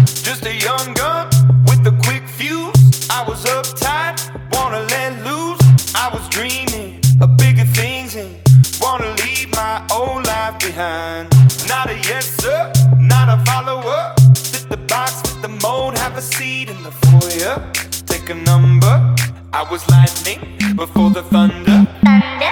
just a young gun with a quick fuse. I was uptight, wanna let loose. I was dreaming of bigger things and wanna leave my old life behind. Not a yes sir, not a follower. Fit the box, fit the mold, have a seat in the foyer. Take a number. I was lightning before the thunder. Thunder.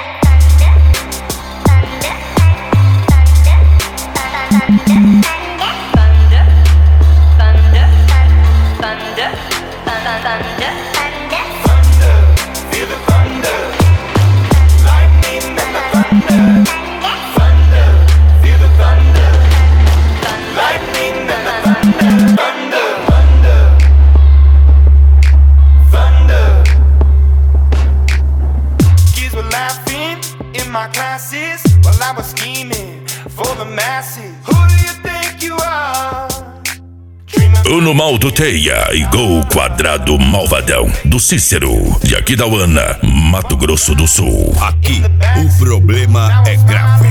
Feel the thunder, lightning and the thunder. Thunder, feel the thunder, lightning and the thunder. Thunder, thunder, thunder. Kids were laughing in my classes while I was scheming for the masses. Who do you think you are? Uno Mal do Teia e Gol Quadrado Malvadão do Cícero, de Aquidauana, Mato Grosso do Sul. Aqui o problema é grave.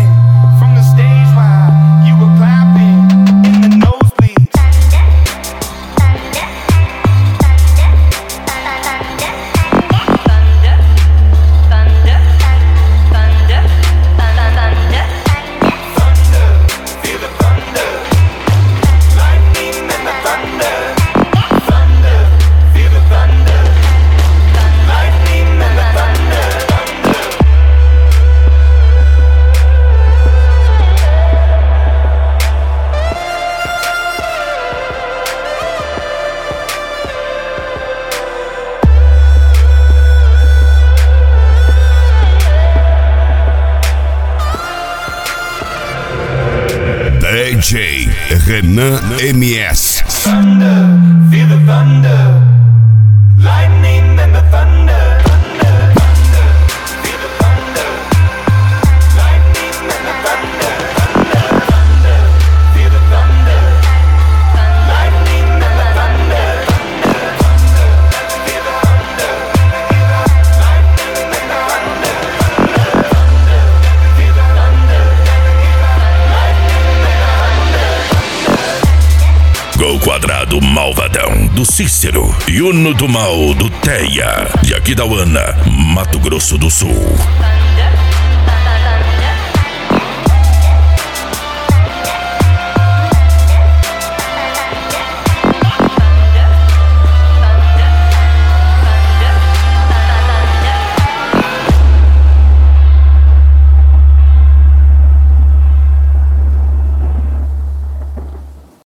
DJ Renan MS. Thunder, feel the thunder, lightning and the thunder. Thunder, thunder, feel the thunder, lightning and the thunder. Thunder, thunder, feel the thunder, lightning and the thunder. Thunder, thunder, feel the thunder, lightning and the thunder. Thunder, thunder, feel the thunder, lightning and the thunder. Gol Quadrado Malvadão do Cícero e Uno do Mal do Teia, de Aquidauana, Mato Grosso do Sul. Thunder.